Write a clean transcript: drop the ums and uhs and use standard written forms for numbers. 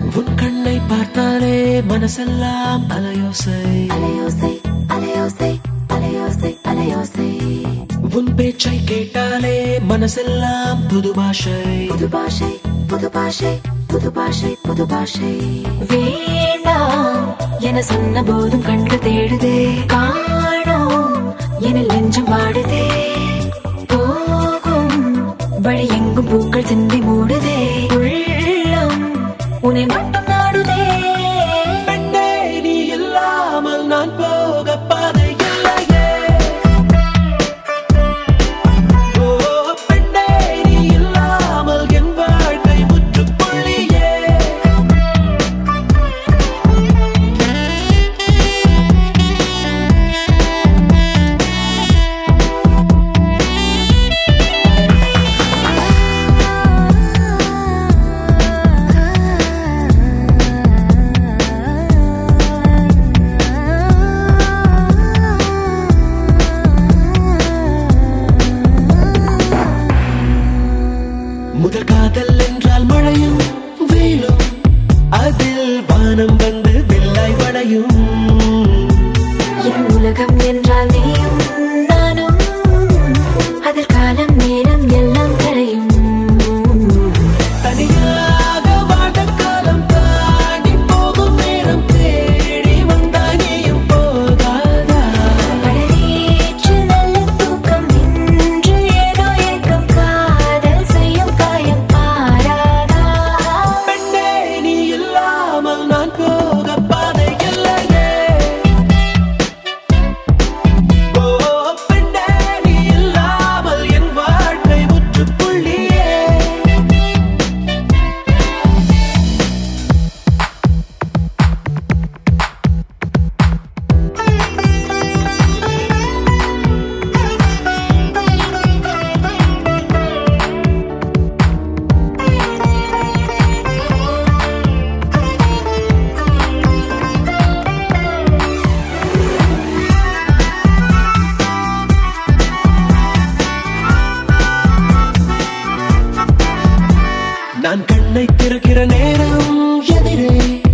உன் கண்ணை பார்த்தாலே மனசெல்லாம் அலையோசை அலையோசை அலையோசை அலையோசை அலையோசை உன் பேச்சை கேட்டாலே மனசெல்லாம் புது பாஷை புது பாஷை புது பாஷை புது பாஷை புது பாஷை வேண்டாம் என சொன்ன போதும் கண்கள் தேடுதே காணோம் என நெஞ்சம் பாடுதே போகும் வழி எங்கும் பூக்கள் சிந்தி மூடுதே உள்ளம் உன்னை மட்டும் நாடுதே பெண்ணே நீ இல்லாமல் நான் போக பாதை இல்லையே ஓ பெண்ணே நீ இல்லாமல் என் வாழ்க்கை முற்றுப்புள்ளியே முதல் காதல் என்றால் மழையும் வெயிலும் அதில் வானம் வந்து வெள்ளாய் வளையும் என் உலகம் என்றால் நீயும் நானும் அதில் காலம் நேரம் எல்லாம் கரையும் தனியாக வாழ்ந்த காலம் தாண்டி போகும் நேரம் தேடி வந்தா நீயும் போகாதா படவேற்று நல்ல தூக்கம் இன்று ஏதோ ஏக்கம் காதல் செய்யும் காயம் பாராதா பெண்ணே நீ இல்லாமல் நான் போக பாதை இல்லையே ஓ பெண்ணே நீ இல்லாமல் என் வாழ்க்கை முற்றுப்புள்ளியே நான் கண்ணை திறக்கிற நேரம் எதிரே